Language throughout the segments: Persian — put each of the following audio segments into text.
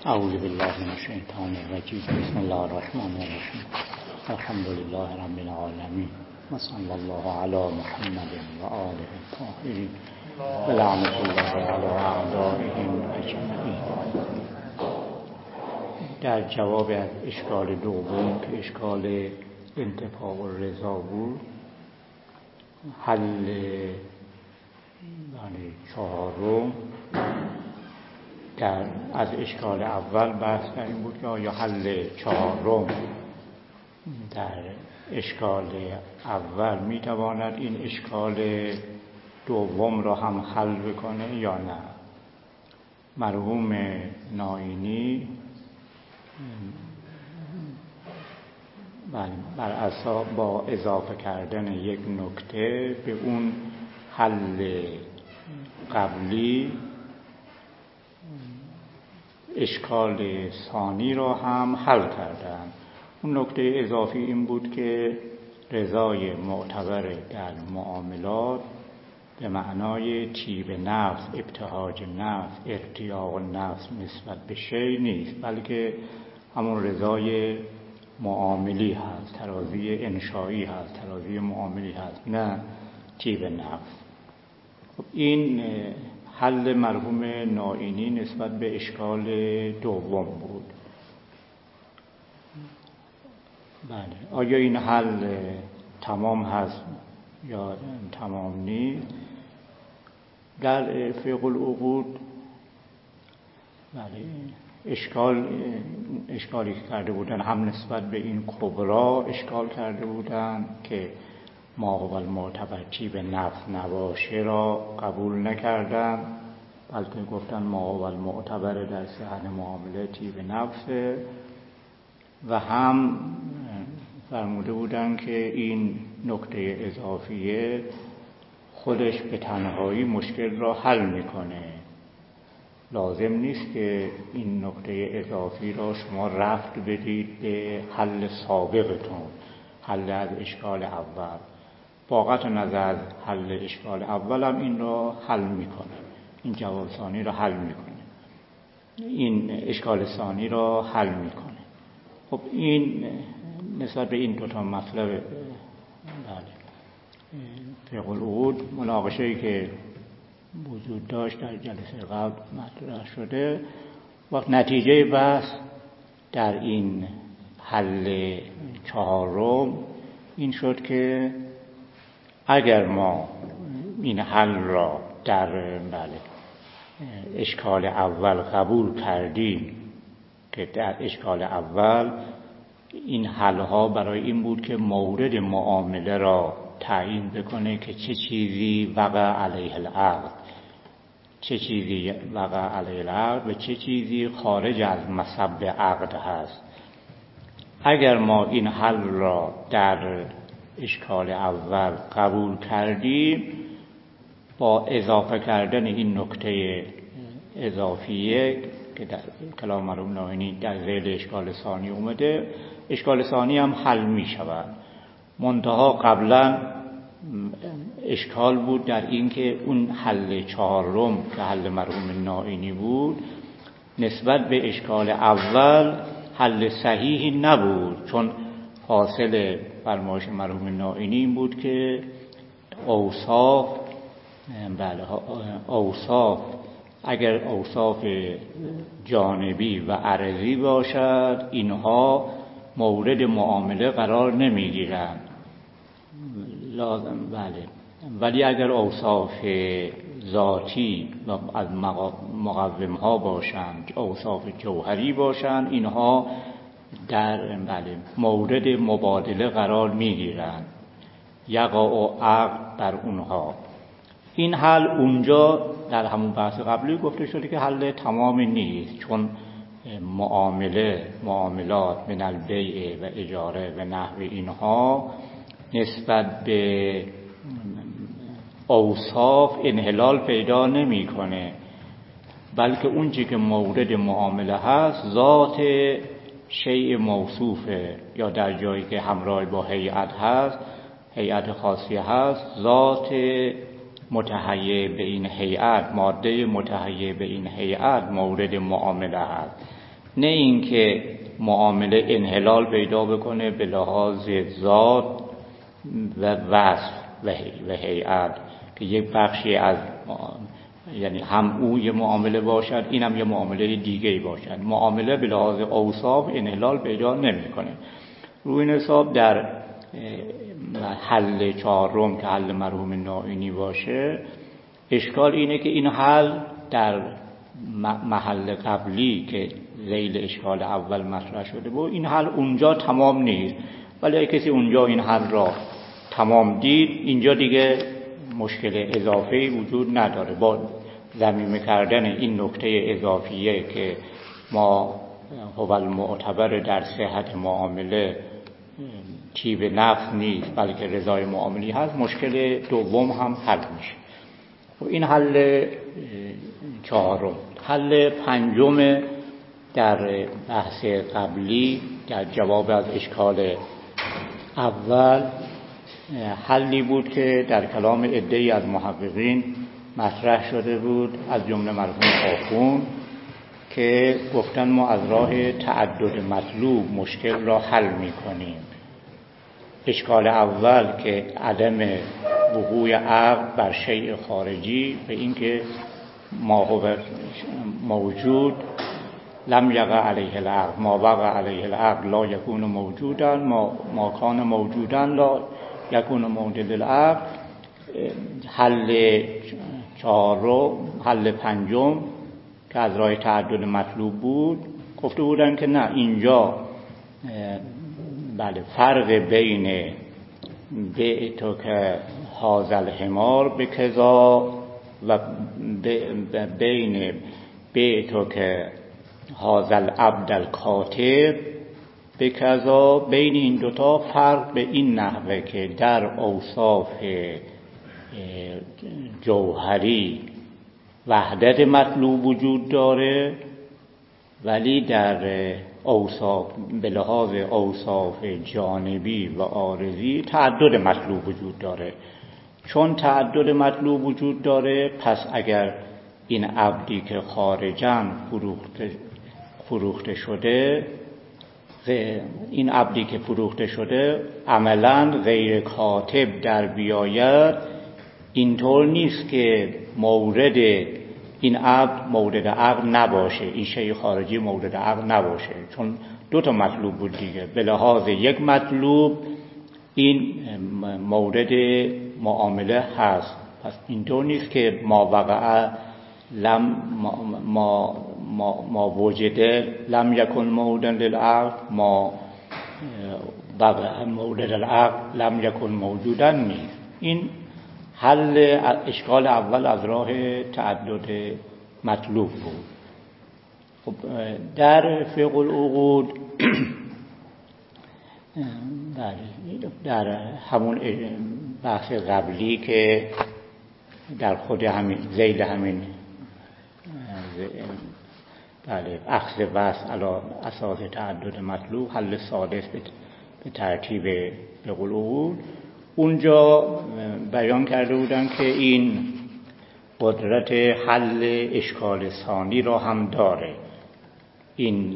اعوذ بالله من الشیطان الرجیم. بسم الله الرحمن الرحیم. الحمد لله رب العالمین و صلی الله علی محمد و آله الطاهرین و لعنة الله علی اعدائهم اجمعین. در جواب از اشکال دوم که اشکال انتفاع الرضا بود، حل چهارم از اشکال اول بحث در این بود که آیا حل چهارم در اشکال اول میتواند این اشکال دوم را هم حل بکنه یا نه. مرحوم نائینی بر اساس با اضافه کردن یک نکته به اون حل قبلی اشکال ثانی را هم حل کردند. اون نکته اضافی این بود که رضای معتبر در معاملات به معنای طیب نفس، ابتهاج نفس، ارتیاح نفس نسبت به شیء نیست، بلکه همون رضای معاملی هست، تراضی انشایی هست، تراضی معاملی هست، نه طیب نفس. این حل مرحوم نائینی نسبت به اشکال دوم بود. بله، آیا این حل تمام هست یا تمام نیست؟ در فقه العقود بله اشکالی که کرده بودن هم نسبت به این کبرا اشکال کرده بودن که ما هو المعتبر طیب نفس نباشه را قبول نکردن، بلکه گفتن ما هو المعتبر در صحن معامله طیب نفسه، و هم فرموده بودن که این نکته اضافیه خودش به تنهایی مشکل را حل میکنه، لازم نیست که این نکته اضافی را شما رفت بدید به حل سابقتون، حل از اشکال اول. فاقت نظر از حل اشکال اول هم این را حل میکنه، این جواب ثانی را حل میکنه، این اشکال ثانی را حل میکنه. خب این نسبت به این دوتا مطلب فقه العقود مناقشه‌ای که وجود داشت در جلسه قبل مطرح شده. وقت نتیجه بحث در این حل چهارم این شد که اگر ما این حل را در اشکال اول قبول کردیم که در اشکال اول این حلها برای این بود که مورد معامله را تعیین بکنه که چه چیزی وقع علیه العقد، چه چیزی وقع علیه العقد و چه چیزی خارج از مصب عقد هست. اگر ما این حل را در اشکال اول قبول کردیم، با اضافه کردن این نکته اضافیه که در کلام مرحوم نائینی در ذیل اشکال ثانی اومده، اشکال ثانی هم حل می شود. منتها قبلا اشکال بود در این که اون حل چهارم که حل مرحوم نائینی بود نسبت به اشکال اول حل صحیحی نبود، چون حاصل فرمایش مرحوم نائینی این بود که اوصاف اگر اوصاف جانبی و عرضی باشد اینها مورد معامله قرار نمیگیرند، ولی اگر اوصاف ذاتی و از مقوم ها باشند، اوصاف جوهری باشند، اینها در مورد مبادله قرار میگیرند، یقع عقد در اونها. این حل اونجا در همون بحث قبلی گفته شده که حل تمامی نیست، چون معاملات من البیع و اجاره و نحو اینها نسبت به اوصاف انحلال پیدا نمیکنه، بلکه اون چیزی که مورد معامله هست ذات شیء موصوفه، یا در جایی که همراه با هیئت هست، هیئت خاصیه هست، ذات متحیع به این هیئت، ماده متحیع به این هیئت مورد معامله هست. نه اینکه معامله انحلال پیدا بکنه به لحاظ ذات و وصف و هیئت، که یک بخشی از یعنی هم او یه معامله باشد، اینم یه معامله دیگه‌ای باشد. معامله به لحاظ اوصاف انحلال پیدا نمی‌کنه. روی این حساب در حل چهارم که حل مرحوم نائینی باشه، اشکال اینه که این حل در محل قبلی که ذیل اشکال اول مطرح شده بود، این حل اونجا تمام نیست، ولی اگه کسی اونجا این حل را تمام دید، اینجا دیگه مشکل اضافی وجود نداره. با ضمیمه کردن این نکته اضافیه که ما هو المعتبر در صحت معامله طیب نفس نیست بلکه رضای معاملی هست، مشکل دوم هم حل میشه. این حل چهارم. حل پنجم در بحث قبلی در جواب از اشکال اول، حلی بود که در کلام عده‌ای از محققین مطرح شده بود، از جمله مرحوم آخوند، که گفتن ما از راه تعدد مطلوب مشکل را حل می‌کنیم. اشکال اول که عدم وقوع عقد بر شیء خارجی، به این که ما هو موجود لم یقع علیه العقد، ما وقع علیه العقد لا یکون موجودا، ما کان موجودا لا یکون موجود العقد. حل پنجم که از راه تعدد مطلوب بود، گفته بودن که نه، اینجا بله فرق بین بعتو که هذا الحمار به کذا و بین بعتو که هذا العبد الکاتب به کذا، بین این دوتا فرق به این نحوه که در اوصاف جوهری وحدت مطلوب وجود داره، ولی در اوصاف به لحاظ اوصاف جانبی و عارضی تعدد مطلوب وجود داره. چون تعدد مطلوب وجود داره، پس اگر این عبدی که خارجاً فروخته شده، این عبدی که فروخته شده عملاً غیر کاتب در بیاید، اینطور نیست که مورد این عبد مورد عقد نباشه، این شیء خارجی مورد عقد نباشه، چون دو تا مطلوب بود دیگه. به لحاظ یک مطلوب این مورد معامله هست، پس اینطور نیست که ما وقع لم ما وجده لم یکن موجودا للعقد، ما وقع مورد العقد لم یکن موجودا نیست. این حل اشکال اول از راه تعدد مطلوب بود. خب در فقه العقود در همون بحث قبلی که در خود همین ذیل همین اخذ وصل علی اساس تعدد مطلوب، حل سادس به ترتیب فقه العقود، اونجا بیان کرده بودن که این قدرت حل اشکال ثانی را هم داره. این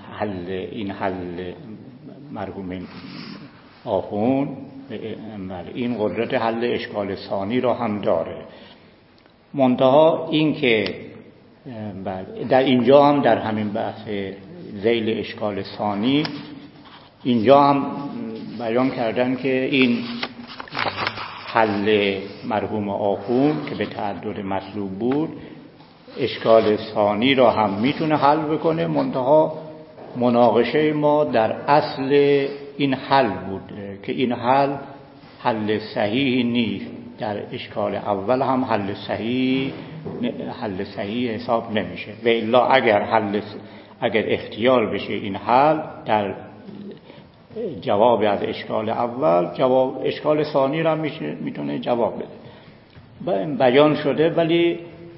حل مرحوم آخوند این قدرت حل اشکال ثانی را هم داره. منتها این که در اینجا هم در همین بحث ذیل اشکال ثانی، اینجا هم بیان کردن که این حل مرحوم آخوند که به تعدد مطلوب بود، اشکال ثانی را هم میتونه حل بکنه. منتها مناقشه ما در اصل این حل بود که این حل صحیح نیست. در اشکال اول هم حل صحیح حساب نمیشه. و الا اگر اختیار بشه این حل در جواب از اشکال اول، اشکال ثانی را میتونه جواب بده. بیان شده، ولی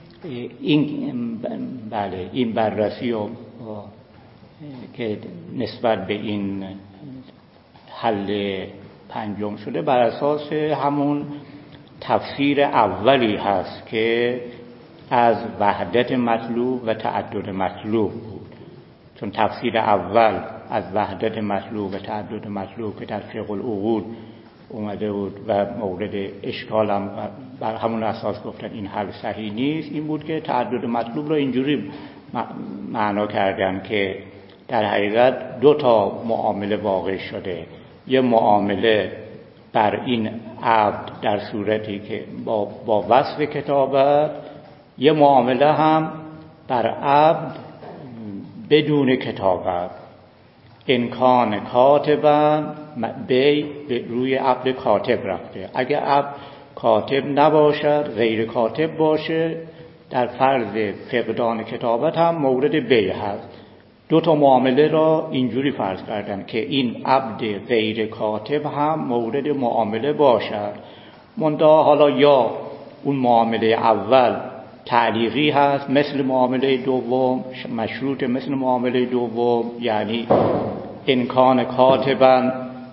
این بررسی و که نسبت به این حل پنجم شده بر اساس همون تفسیر اولی هست که از وحدت مطلوب و تعدد مطلوب بود. چون تفسیر اول از وحدت مطلوب و تعدد مطلوب که در فقه العقود اومده بود و مورد اشکال هم بر همون اساس گفتن این حل صحیح نیست، این بود که تعدد مطلوب رو اینجوری معنا کردن که در حقیقت دو تا معامله واقع شده. یه معامله بر این عبد در صورتی که با وصف کتابت، یه معامله هم بر عبد بدون کتابت. امکان کاتبن بی روی عبد کاتب رفته. اگه عبد کاتب نباشد، غیر کاتب باشه، در فرض فقدان کتابت هم مورد بی هست. دو تا معامله را اینجوری فرض کردن که این عبد غیر کاتب هم مورد معامله باشد. منتها حالا یا اون معامله اول تعلیقی هست مثل معامله دوم، مشروط مثل معامله دوم، یعنی امکان کاتبن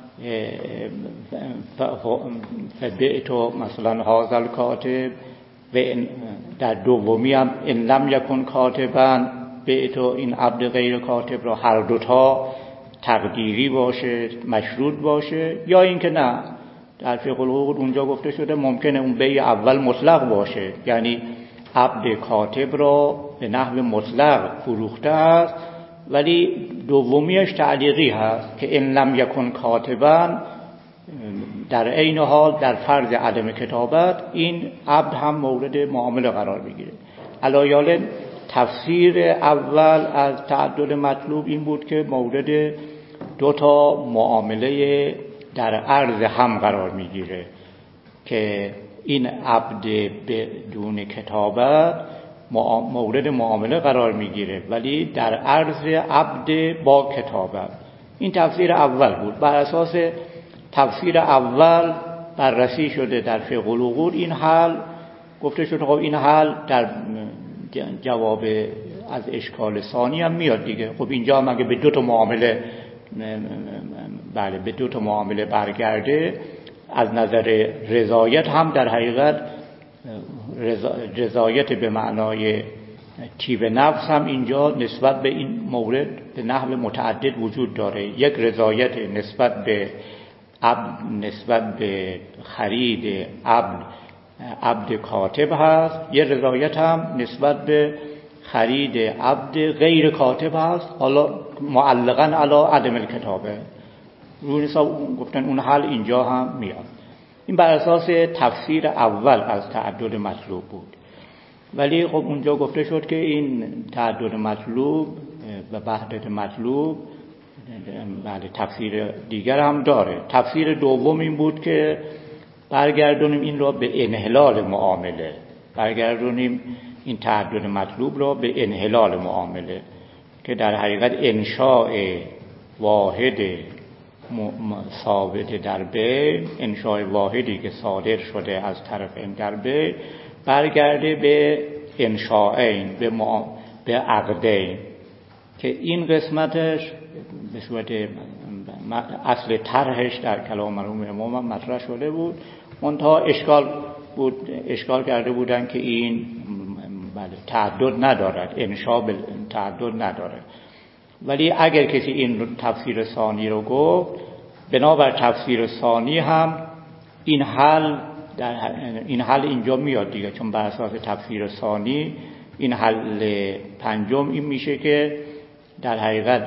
فبئتو مثلا هازل کاتب، و در دومی هم ان لم یکن کاتبن بئتو این عبد غیر کاتب را هر دوتا تقدیری باشه، مشروط باشه. یا اینکه نه، در فقه العقود اونجا گفته شده ممکنه اون بی اول مطلق باشه، یعنی عبد کاتب را به نحو مطلق فروخته است، ولی دومیش تعلیقی هست که ان لم یکن کاتبن، در عین حال در فرض عدم کتابت این عبد هم مورد معامله قرار میگیره. علایال تفسیر اول از تعدد مطلوب این بود که مورد دو تا معامله در عرض هم قرار میگیره که این عبد بدون کتابت مورد معامله قرار میگیره ولی در عرض عبد با کتابت. این تفسیر اول بود. بر اساس تفسیر اول بررسی شده در فقه العقود این حل گفته شده. خب این حل در جواب از اشکال ثانی هم میاد دیگه. خب اینجا هم اگه به دو تا معامله به دو تا معامله برگرده، از نظر رضایت هم در حقیقت رضایت به معنای طیب نفس هم اینجا نسبت به این مورد به نحو متعدد وجود داره. یک رضایت نسبت به خرید عبد کاتب هست، یه رضایت هم نسبت به خرید عبد غیر کاتب هست، حالا معلقاً علی عدم الکتابه. روی حساب گفتن اون حل اینجا هم میاد. این بر اساس تفسیر اول از تعدد مطلوب بود. ولی خب اونجا گفته شد که این تعدد مطلوب و وحدت مطلوب تفسیر دیگر هم داره. تفسیر دوم این بود که برگردونیم این را به انحلال معامله، برگردونیم این تعدد مطلوب را به انحلال معامله که در حقیقت انشاء واحد ثابت در بین، انشاء واحدی که صادر شده از طرفین در بین، برگرده به انشاءین، به عقدین، که این قسمتش به صورت اصل طرحش در کلام مرحوم امام هم مطرح شده بود. منتها اشکال کرده بودن که این تعدد ندارد، انشاء تعدد ندارد. ولی اگر کسی این تفسیر ثانی رو گفت، بنابر تفسیر ثانی هم این حل اینجا میاد دیگه، چون بر اساس تفسیر ثانی این حل پنجم این میشه که در حقیقت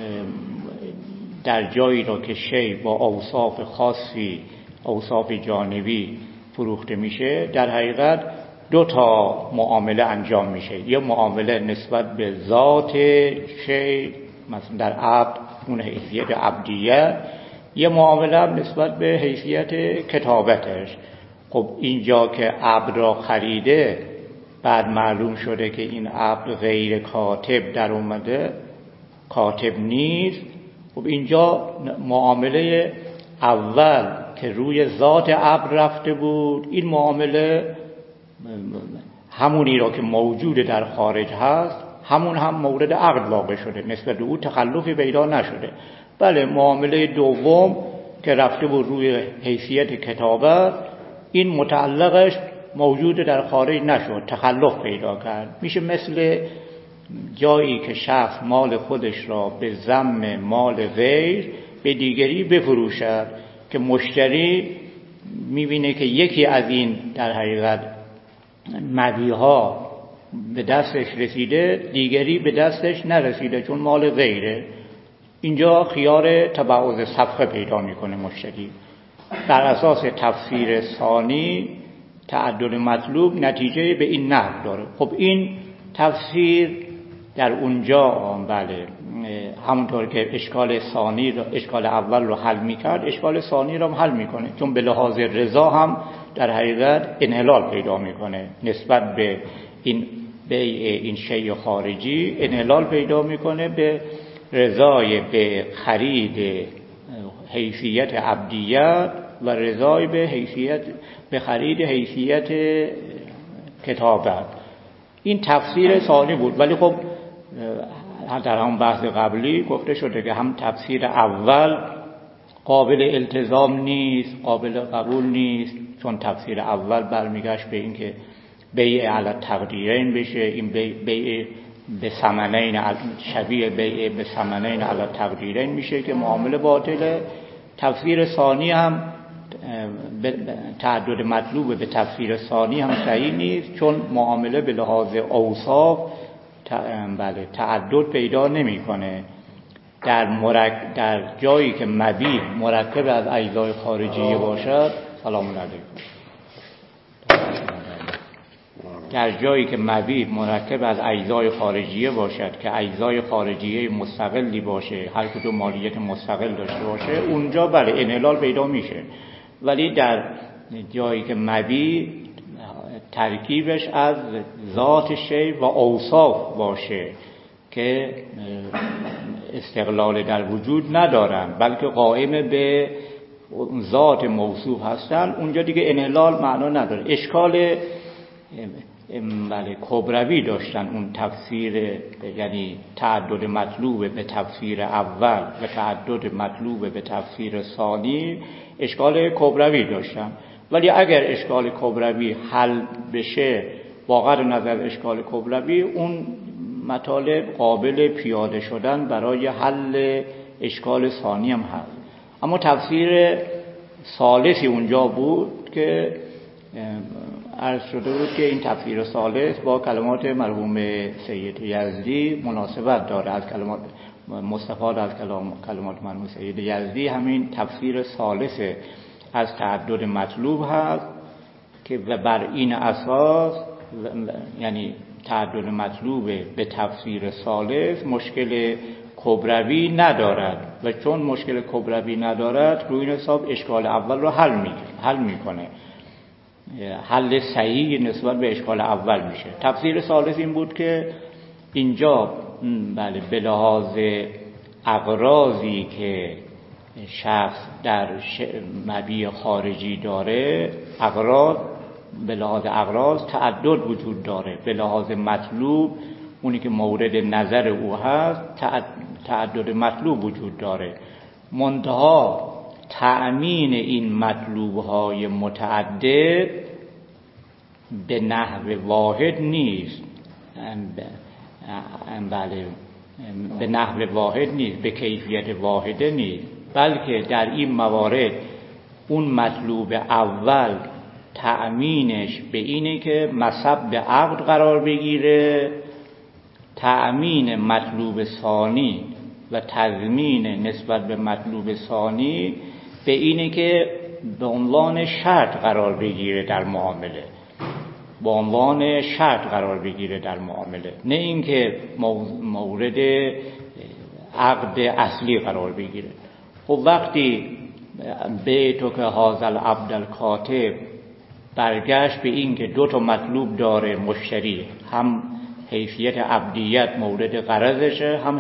در جایی را که شی با اوصاف خاصی، اوصاف جانبی فروخته میشه، در حقیقت دو تا معامله انجام میشه. یه معامله نسبت به ذات شی، مثلا در عبد اون حیثیت عبدیت، یه معامله هم نسبت به حیثیت کتابتش. خب اینجا که عبد را خریده، بعد معلوم شده که این عبد غیر کاتب در اومده، کاتب نیست. خب اینجا معامله اول که روی ذات عبد رفته بود، این معامله همونی را که موجود در خارج هست، همون هم مورد عقد واقع شده، نسبت به او تخلفی پیدا نشده. بله، معامله دوم که رفته بود روی حیثیت کتابت، این متعلقش موجود در خارج نشد، تخلف پیدا کرد. میشه مثل جایی که شخص مال خودش را به ضم مال غیر به دیگری بفروشد که مشتری میبینه که یکی از این در حقیقت مبیع‌ها به دستش رسیده، دیگری به دستش نرسیده چون مال غیره. اینجا خیار تبعض صفقه پیدا میکنه مشتری. بر اساس تفسیر ثانی تعدد مطلوب نتیجه به این نحو داره. خب این تفسیر در اونجا بله همونطور که اشکال اول رو حل میکرد، اشکال ثانی رو هم حل میکنه، چون به لحاظ رضا هم در حقیقت انحلال پیدا میکنه نسبت به این بیع این شیء خارجی. انحلال پیدا میکنه به رضای به خرید حیثیت عبدیت و رضای به خرید حیثیت کتابت. این تفسیر ثانی بود. ولی خب در هم بحث قبلی گفته شده که هم تفسیر اول قابل التزام نیست، قابل قبول نیست، چون تفسیر اول برمیگشت به این که بیع علی تقدیرین بشه، این بیع به ثمنین شبیه بیع به ثمنین علی تقدیرین میشه که معامله باطله. تفسیر ثانی هم تعدد مطلوب به تفسیر ثانی هم صحیح نیست، چون معامله به لحاظ اوصاف بله تعدد پیدا نمیکنه. در جایی که مبیع مرکب از اجزای خارجیه باشد، سلام علیکم، در جایی که مبیع مرکب از اجزای خارجیه باشد که اجزای خارجیه مستقلی باشه، هر کدوم مالیت مستقل داشته باشه، اونجا بله انحلال پیدا میشه. ولی در جایی که مبیع ترکیبش از ذات شی و اوصاف باشه که استقلال در وجود ندارن بلکه قائم به ذات موصوف هستن، اونجا دیگه انحلال معنا نداره. اشکال بله کبروی داشتن اون تفسیر، یعنی تعدد مطلوب به تفسیر اول و تعدد مطلوب به تفسیر ثانی اشکال کبروی داشتن. ولی اگر اشکال کبروی حل بشه با قطع نظر اشکال کبروی، اون مطالب قابل پیاده شدن برای حل اشکال ثانی هم هست. اما تفسیر ثالثی اونجا بود که عرض شده بود که این تفسیر ثالث با کلمات مرحوم سید یزدی مناسبت داره، از کلمات مستفاد از کلمات مرحوم سید یزدی همین تفسیر ثالث از تعدد مطلوب هست که و بر این اساس یعنی تعدد مطلوب به تفسیر ثالث مشکل کبروی ندارد و چون مشکل کبروی ندارد روی این حساب اشکال اول رو حل میکنه، حل صحیح نسبت به اشکال اول میشه. تفسیر ثالث این بود که اینجا بله به لحاظ اغراضی که شخص در مبیع خارجی داره، اغراض به لحاظ اغراض تعدد وجود داره، به لحاظ مطلوب اونی که مورد نظر او هست تعدد مطلوب وجود داره. منتها تأمین این مطلوب‌های متعدد به نحو واحد نیست، بله به نحو واحد نیست، به کیفیت واحده نیست، بلکه در این موارد اون مطلوب اول تأمینش به اینه که مصب به عقد قرار بگیره، تأمین مطلوب ثانی و تضمین نسبت به مطلوب ثانی به اینه که به عنوان شرط قرار بگیره در معامله، به عنوان شرط قرار بگیره در معامله، نه اینکه مورد عقد اصلی قرار بگیره. خب وقتی بیتو که هازل عبد الکاتب برگشت به این که دو تا مطلوب داره مشتری، هم حیثیت عبدیت مورد قرضشه، هم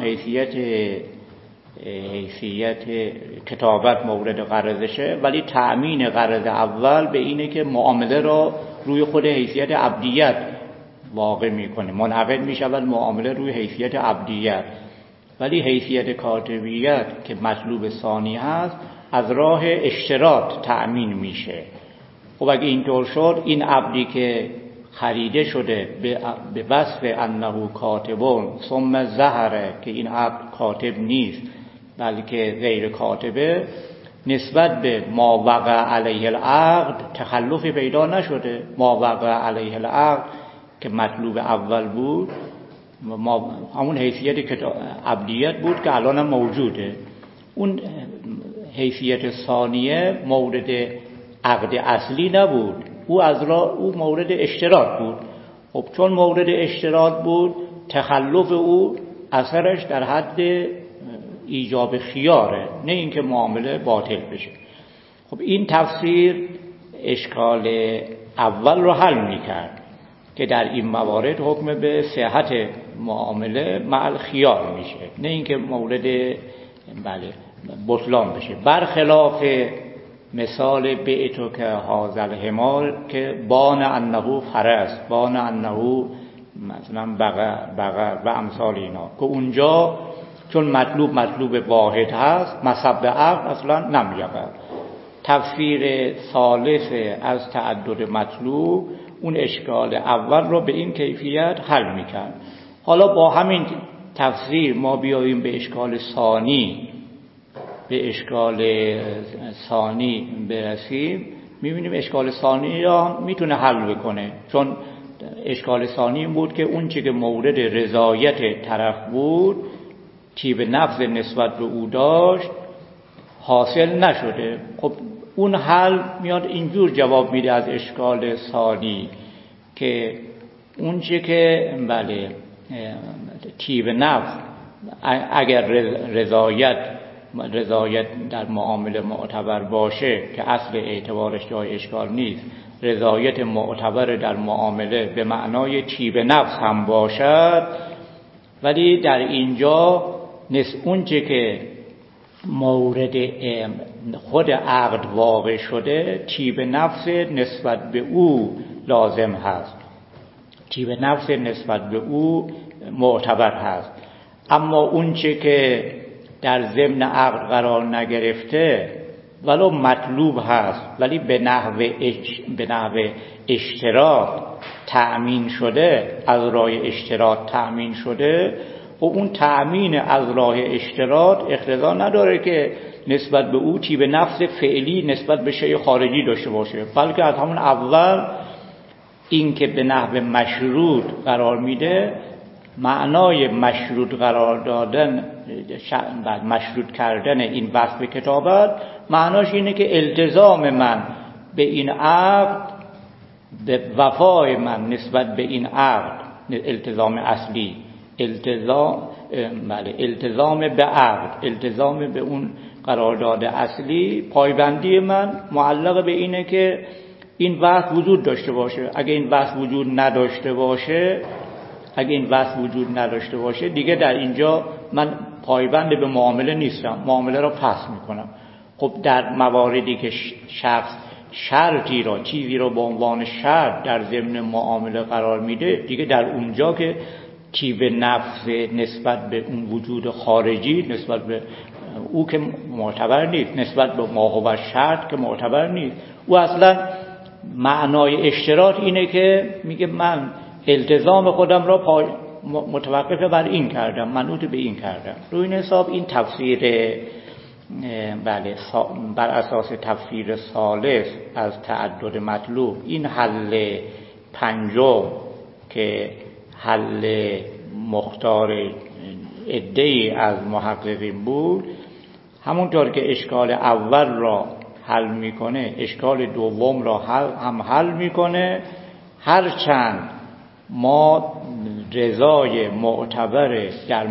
حیثیت کتابت مورد قرضشه، ولی تأمین قرض اول به اینه که معامله را روی خود حیثیت عبدیت واقع میکنه، منعقد میشود معامله روی حیثیت عبدیت، ولی حیثیت کاتبیت که مطلوب ثانی هست از راه اشتراط تأمین میشه. خب اگه اینطور شد این عبدی که خریده شده به وصف انه کاتبون ثم ظهره که این عبد کاتب نیست بلکه غیر کاتبه، نسبت به ما وقع علیه العقد تخلفی پیدا نشده. ما وقع علیه العقد که مطلوب اول بود، ما همون حیثیت عبدیت بود که الان هم موجوده. اون حیثیت ثانیه مورد عقد اصلی نبود، او مورد اشتراط بود. خب چون مورد اشتراط بود، تخلف او اثرش در حد ایجاب خیاره، نه اینکه معامله باطل بشه. خب این تفسیر اشکال اول رو حل می‌کرد که در این موارد حکم به صحت معامله مع الخیار میشه، نه اینکه مورد بطلان بشه. برخلاف مثال بعتو که هازل حمار که بان انه فرس، بان انه مثلا بقر و امثال اینا، که اونجا چون مطلوب واحد هست مصب عقد اصلا نمیاد. تفسیر ثالث از تعدد مطلوب اون اشکال اول رو به این کیفیت حل میکرد. حالا با همین تفسیر ما بیاییم به اشکال ثانی برسیم، میبینیم اشکال ثانی را میتونه حل بکنه. چون اشکال ثانی این بود که اون چی که مورد رضایت طرف بود، طیب نفس نسبت به او داشت، حاصل نشده. خب اون حل میاد اینجور جواب میده از اشکال ثانی که اون چی که طیب نفس اگر رضایت در معامله معتبر باشه که اصل اعتبارش جای اشکال نیست، رضایت معتبر در معامله به معنای طیب نفس هم باشد، ولی در اینجا اون چه که مورد خود عقد واقع شده طیب نفس نسبت به او لازم هست، طیب نفس نسبت به او معتبر هست. اما اون چه که در ضمن عقد قرار نگرفته ولو مطلوب هست ولی به نحو اشتراط تأمین شده، از راه اشتراط تأمین شده، و اون تأمین از راه اشتراط اقتضا نداره که نسبت به او طیب نفس فعلی نسبت به شیء خارجی داشته باشه، بلکه از همون اول این که به نحو مشروط قرار میده، معنای مشروط قرار دادن مشروط کردن این وصف کتابت معناش اینه که التزام من به این عقد، به وفای من نسبت به این عقد، التزام اصلی، التزام به عقد، التزام به اون قرارداد اصلی، پایبندی من معلق به اینه که این وصف وجود داشته باشه. اگه این وصف وجود نداشته باشه دیگه در اینجا من پایبند به معامله نیستم، معامله را پس میکنم. خب در مواردی که شخص شرطی را، چیزی را به عنوان شرط در ضمن معامله قرار میده، دیگه در اونجا که طیب نفس نسبت به اون وجود خارجی نسبت به او که معتبر نیست، نسبت به ما هو شرط که معتبر نیست. او اصلا معنای اشتراط اینه که میگه من التزام خودم را متوقف بر این کردم، منوط به این کردم. رو این حساب این تفسیر بر اساس تفسیر ثالث از تعدد مطلوب، این حل پنجم که حل مختار عده‌ای از محققین بود، همونطور که اشکال اول را حل میکنه اشکال دوم را هم حل میکنه، هرچند ما رضای معتبر در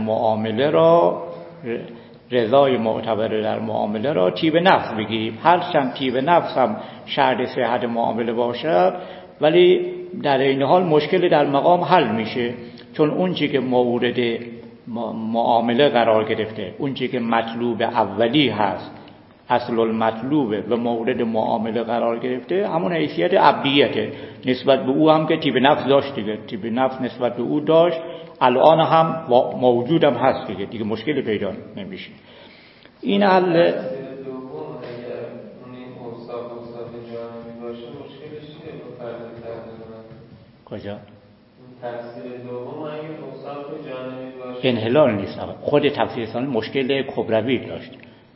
معامله را طیب نفس بگیریم. هرچند طیب نفس هم شرط صحت معامله باشد، ولی در این حال مشکل در مقام حل میشه، چون اون چی که مورد معامله قرار گرفته، اون چی که مطلوب اولی هست، اصل المطلوبه و مورد معامله قرار گرفته، همون حیثیت عبدیته نسبت به او هم که طیب نفس داشت دیگه، طیب نفس نسبت به او داشت، الان هم موجود هم هست دیگه مشکلی پیدا نمیشه. این حل کجا؟ تفسیر دوم اگه اوصاف جانبی باشه انحلال نیست. خود تفسیر ثانی مشکل کبروی داشت.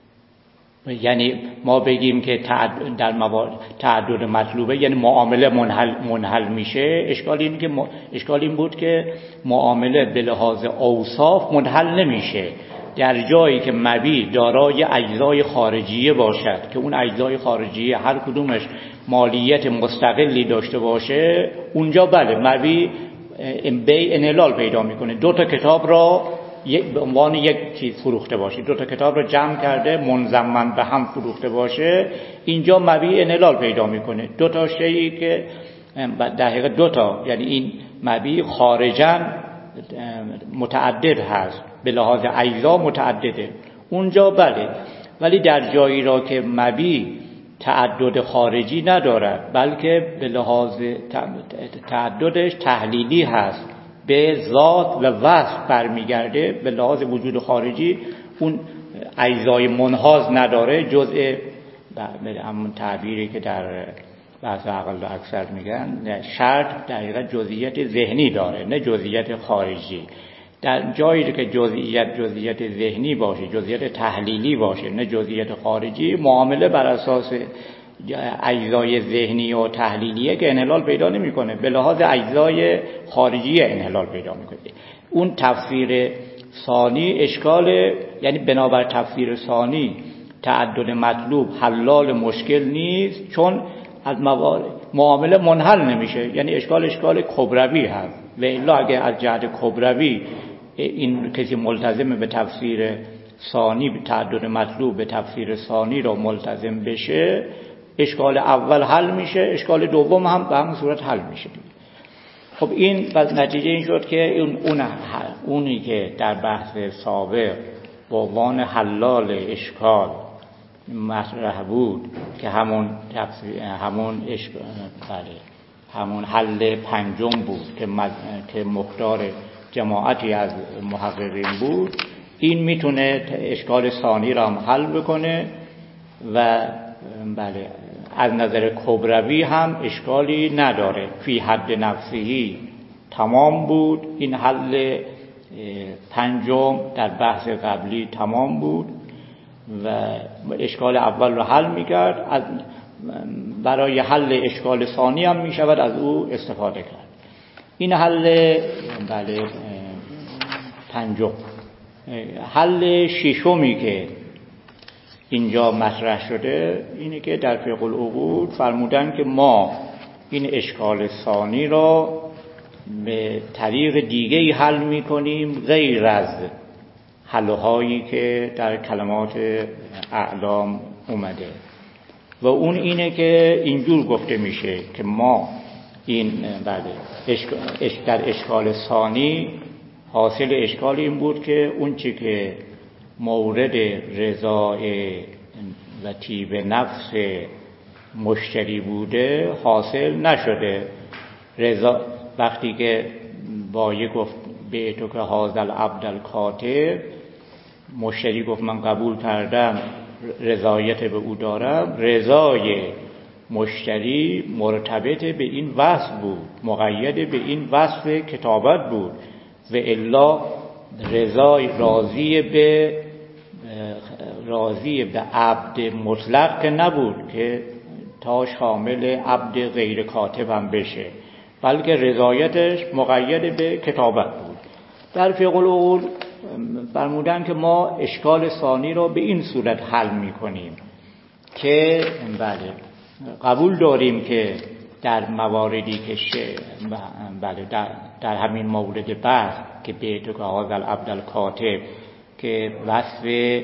یعنی ما بگیم که در تعدد مطلوبه یعنی معامله منحل میشه، اشکال این بود که معامله به لحاظ اوصاف منحل نمیشه در جایی که مبیع دارای اجزای خارجیه باشد که اون اجزای خارجیه هر کدومش مالیت مستقلی داشته باشه. اونجا بله مبیع بیع انحلال پیدا میکنه. دو تا کتاب را به عنوان یک چیز فروخته باشه، دو تا کتاب را جمع کرده منضمن به هم فروخته باشه، اینجا مبیع انحلال پیدا میکنه. دو تا شیئی که در حقیقت دو تا، یعنی این مبیع خارجاً متعدد هست، به لحاظ اجزا متعدده، اونجا بله. ولی در جایی را که مبیع تعدد خارجی ندارد بلکه به لحاظ تعددش تحلیلی هست، به ذات و وصف برمیگرده، به لحاظ وجود خارجی اون اجزای منحاز نداره، جزء همون تعبیری که در بحث عقل اکثر میگن شرط در حقیقت جزئیات ذهنی داره نه جزئیات خارجی. در جایی که جزئیات ذهنی باشه، جزئیات تحلیلی باشه نه جزئیات خارجی، معامله بر اساس اجزای ذهنی و تحلیلیه که انحلال پیدا نمیکنه، به لحاظ اجزای خارجی انحلال پیدا میکنه. اون تفسیر ثانی اشکال، یعنی بنابر تفسیر ثانی تعدد مطلوب حلال مشکل نیست، چون از معامله منحل نمیشه، یعنی اشکال کبروی هست. و الا اگه از جهت کبروی این کسی ملتزم به تفسیر ثانی تعدد مطلوب به تفسیر ثانی را ملتزم بشه، اشکال اول حل میشه، اشکال دوم هم به همون صورت حل میشه. خب این پس نتیجه این شد که اونی که در بحث سابق با عنوان حلال اشکال مطرح بود که همون حل پنجم بود که مختار جماعتی از محققین بود، این میتونه اشکال ثانی را هم حل بکنه و بله از نظر کبروی هم اشکالی نداره. فی حد نفسهی تمام بود، این حل پنجم در بحث قبلی تمام بود و اشکال اول رو حل میکرد، برای حل اشکال ثانی هم میشود از او استفاده کرد. این حل بله پنجم. حل ششمی که اینجا مطرح شده اینه که در فقه العقود فرمودن که ما این اشکال ثانی را به طریق دیگه‌ای حل میکنیم غیر از حل‌هایی که در کلمات اعلام اومده، و اون اینه که اینجور گفته میشه که ما این در اشکال ثانی حاصل اشکال این بود که اون چی که مورد رضای و طیب نفس مشتری بوده حاصل نشده. رضا وقتی که بایع گفت به تو که هذا العبد الکاتب، مشتری گفت من قبول کردم، رضایت به او دارم، رضای مشتری مرتبط به این وصف بود، مقید به این وصف کتابت بود، و الا رضای راضی به عبد مطلق که نبود که تا شامل عبد غیر کاتب هم بشه، بلکه رضایتش مقید به کتابت بود. در فقه العقول فرمودن که ما اشکال ثانی را به این صورت حل میکنیم که بله قبول داریم که در مواردی که در همین مورد بحث که به تو که هذا العبد الکاتب که وصف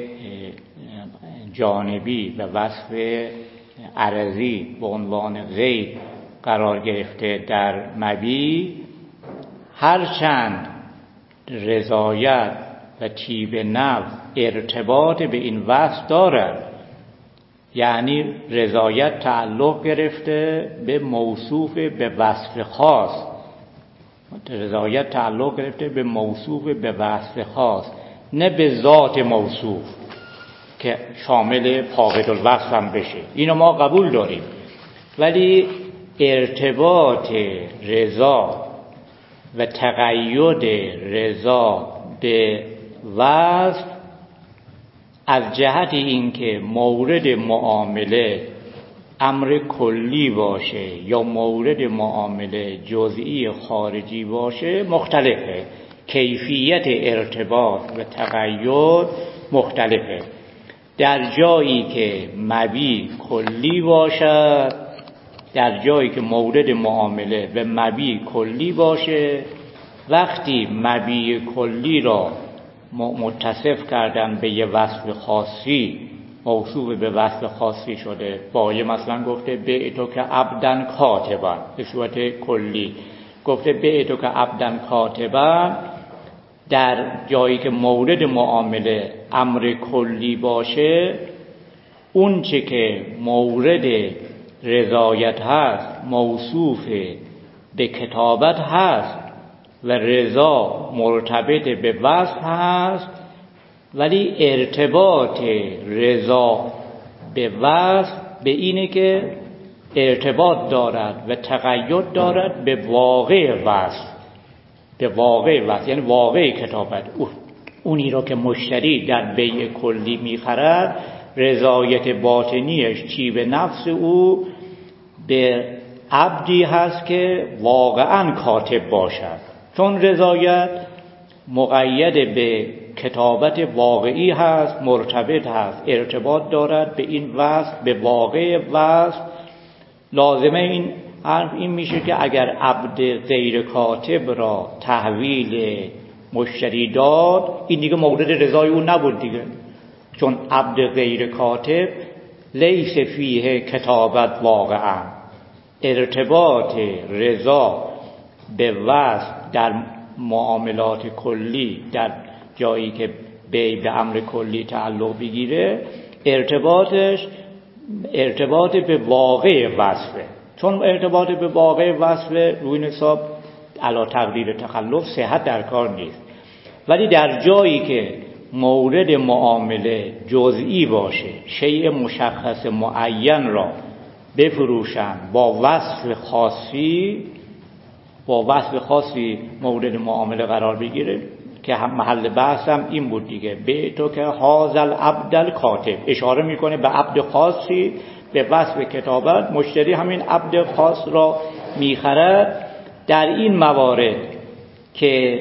جانبی و وصف عرضی به عنوان غیب قرار گرفته در مبیع، هرچند رضایت و طیب نفس ارتباط به این وصف دارد، یعنی رضایت تعلق گرفته به موصوف به وصف خاص، رضایت تعلق گرفته به موصوف به وصف خاص، نه به ذات موصوف که شامل فاقد الوصف هم بشه. اینو ما قبول داریم، ولی ارتباط رضا و تقید رضا به وصف از جهت اینکه مورد معامله امر کلی باشه یا مورد معامله جزئی خارجی باشه مختلفه. کیفیت ارتباط و تقید مختلفه. در جایی که مبی کلی باشد، در جایی که مورد معامله به مبی کلی باشه، وقتی مبی کلی را متصف کردن به یه وصف خاصی، موصوف به وصف خاصی شده، بایه مثلا گفته بعتو که عبدن کاتبا، به صورت کلی گفته بعتو که عبدن کاتبا، در جایی که مورد معامله امر کلی باشه، اون چه که مورد رضایت هست موصوف به کتابت هست و رضا مرتبط به وصف هست، ولی ارتباط رضا به وصف به اینه که ارتباط دارد و تقید دارد به واقع وصف، به واقع وصف یعنی واقع کتابت. اونی را که مشتری در بیع کلی میخرد، رضایت باطنیش چی به نفس او به عبدی هست که واقعا کاتب باشد، چون رضایت مقید به کتابت واقعی هست، مرتبط هست، ارتباط دارد به این وصف، به واقع وصف. لازمه این میشه که اگر عبد غیر کاتب را تحویل مشتری داد، این دیگه مورد رضای او نبود دیگه، چون عبد غیر کاتب لیس فیه کتابت واقعا. ارتباط رضا به وصف در معاملات کلی، در جایی که به امر کلی تعلق بگیره، ارتباط به واقع وصفه، چون ارتباط به واقع وصفه روی نصاب علی تقدیر تخلف صحت در کار نیست. ولی در جایی که مورد معامله جزئی باشه، شیء مشخص معین را بفروشن با وصف خاصی مورد معامله قرار بگیره، که محل بحثم این بود دیگه، به تو که هازل عبدل کاتب، اشاره میکنه به عبد خاصی به وصف کتابت، مشتری همین عبد خاص را میخرد. در این موارد که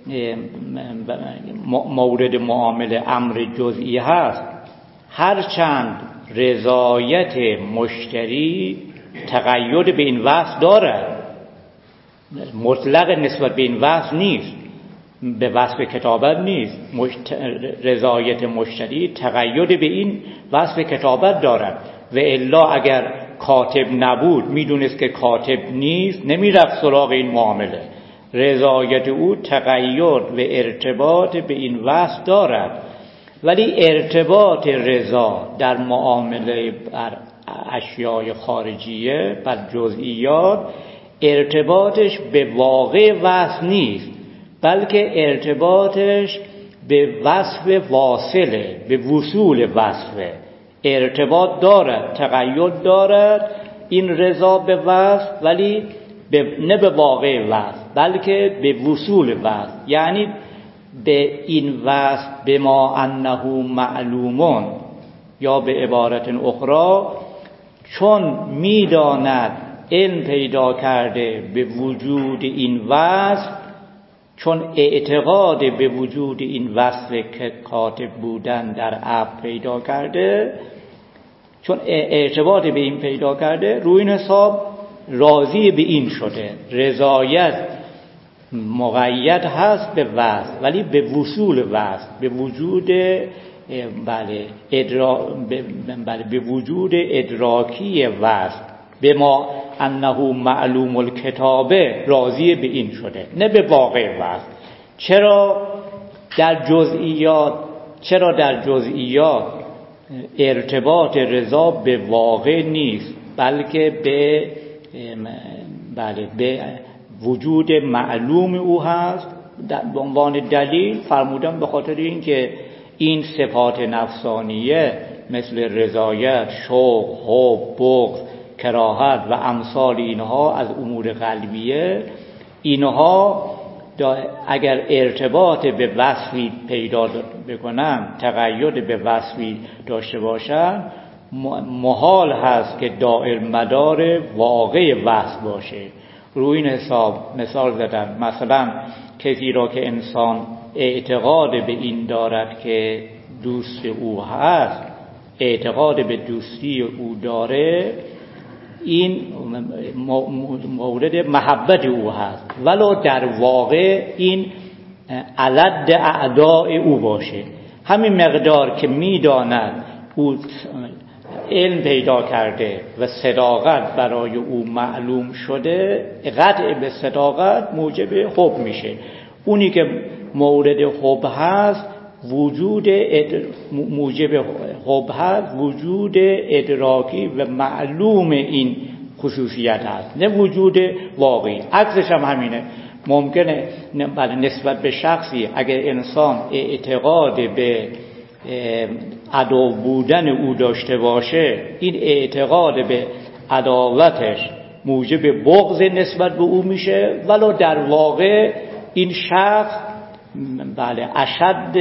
مورد معامله امر جزئی هست، هرچند رضایت مشتری تقید به این وصف دارد، مطلق نسبت به این وصف نیست، به وصف کتابت نیست، رضایت مشتری تقید به این وصف کتابت دارد، و الا اگر کاتب نبود، میدونست که کاتب نیست، نمیرفت سراغ این معامله. رضایت او تقید و ارتباط به این وصف دارد، ولی ارتباط رضا در معامله بر اشیاء خارجیه، بر جزئیات، ارتباطش به واقع وصف نیست، بلکه ارتباطش به وصف واصله، به وصول وصفه. ارتباط دارد، تقید دارد این رضا به وصف، ولی نه به واقع وصف، بلکه به وصول وصف، یعنی به این وصف بما انه معلومون، یا به عبارت اخرى چون میداند علم پیدا کرده به وجود این وصف، چون اعتقاد به وجود این وصف که کاتب بودن در عبد پیدا کرده، چون ارتباط به این پیدا کرده، روی این حساب راضی به این شده. رضایت مقید هست به وصف، ولی به وصول وصف، به وجود به وجود ادراکی وصف، به ما انه معلوم الکتابه، راضی به این شده، نه به واقع وصف. چرا در جزئیات ارتباط رضا به واقع نیست، بلکه به وجود معلوم او هست. به عنوان دلیل فرمودم به خاطر اینکه این صفات نفسانیه مثل رضایت، شوق، حب، بغض کراهت و امثال اینها از امور قلبیه، اینها اگر ارتباط به وصفی پیدا بکنن، تقید به وصفی داشته باشن، محال هست که دائر مدار واقع وصف باشه. روی این حساب مثال زدن، مثلا کسی را که انسان اعتقاد به این دارد که دوست او هست، اعتقاد به دوستی او داره، این مورد محبت او هست، ولو در واقع این علد اعداء او باشه. همین مقدار که میداند او علم پیدا کرده و صداقت برای او معلوم شده، قطع به صداقت موجب حب میشه. اونی که مورد حب هست، موجب حب هست وجود ادراکی و معلوم این خصوصیت هست، نه وجود واقعی. عکسش هم همینه. ممکنه نسبت به شخصی اگر انسان اعتقاد به عدو بودن او داشته باشه، این اعتقاد به عداوتش موجب بغض نسبت به او میشه، ولو در واقع این شخص اشد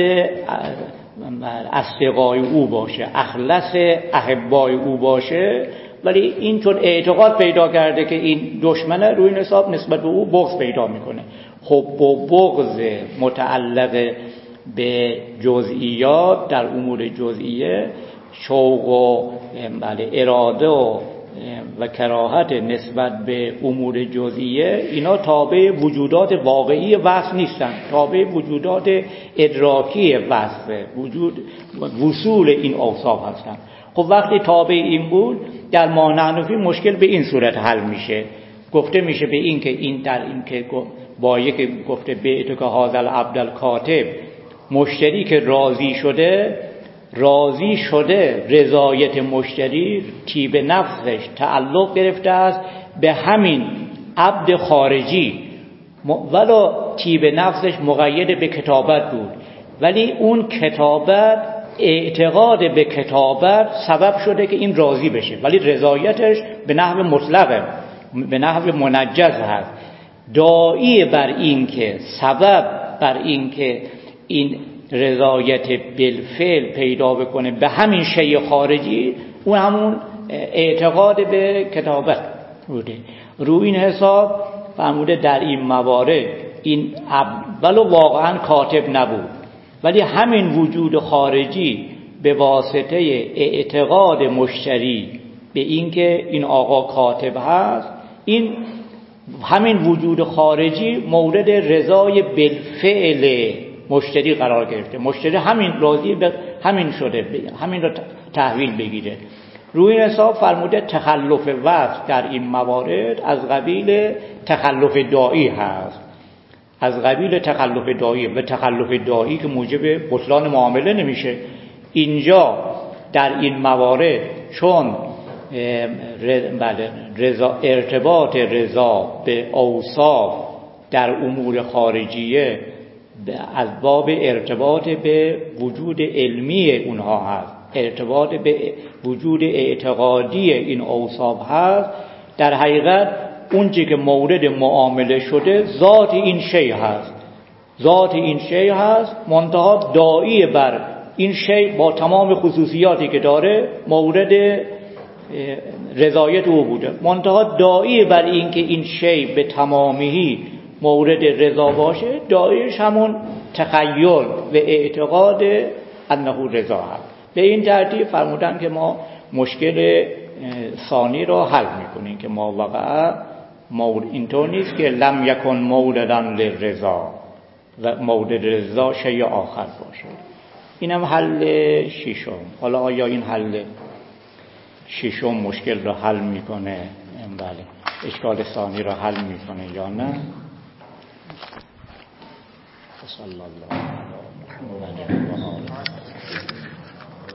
اصدقای او باشه، اخلص احبای او باشه، ولی این چون اعتقاد پیدا کرده که این دشمنه، روی این حساب نسبت به او بغض پیدا میکنه. حب و بغض متعلق به جزئیات در امور جزئیه، شوق و اراده و کراهت نسبت به امور جزئیه، اینا تابع وجودات واقعی وصف نیستن، تابع وجودات ادراکی وصفه، وصول این اوصاف هستن. خب وقتی تابع این بود، در مانعنفی مشکل به این صورت حل میشه. گفته میشه به این که این در این که با یک گفته به که هذا العبد الکاتب، مشتری که راضی شده رضایت مشتری طیب نفسش تعلق گرفته است به همین عبد خارجی، ولو طیب نفسش مقید به کتابت بود، ولی اون کتابت، اعتقاد به کتابت سبب شده که این راضی بشه، ولی رضایتش به نحو مطلقه، به نحو منجز هست. داعی بر این که سبب بر این که این رضایت بالفعل پیدا بکنه به همین شیء خارجی، اون همون اعتقاد به کتابت بوده. روی این حساب فرموده در این موارد این ولو واقعا کاتب نبود، ولی همین وجود خارجی به واسطه اعتقاد مشتری به این که این آقا کاتب هست، این همین وجود خارجی مورد رضای بالفعل مشتری قرار گرفته. مشتری همین راضی به همین شده، همین رو تحویل بگیره. روی این حساب فرموده تخلف وصف در این موارد از قبیل تخلف داعی هست، از قبیل تخلف داعی، و تخلف داعی که موجب بطلان معامله نمیشه. اینجا در این موارد چون ارتباط رضا به اوصاف در امور خارجیه از باب ارتباط به وجود علمی اونها هست، ارتباط به وجود اعتقادی این اوصاف هست، در حقیقت اونچه که مورد معامله شده ذات این شیء هست، ذات این شیء هست، منتها داعی بر این شیء با تمام خصوصیاتی که داره مورد رضایت او بوده، منتها داعی بر این که این شیء به تمامی مورد رضا باشه، داعیش همون تخیل و اعتقاد انه رضا هست. به این ترتیب فرمودن که ما مشکل ثانی را حل میکنیم که ما واقعا اینطور نیست که لم یکن مولدا للرضا و مورد رضا شیء آخر باشه. اینم حل ششم. حالا آیا این حل ششم مشکل را حل میکنه؟ بله. اشکال ثانی را حل میکنه یا نه؟ صلی الله علیه و آله.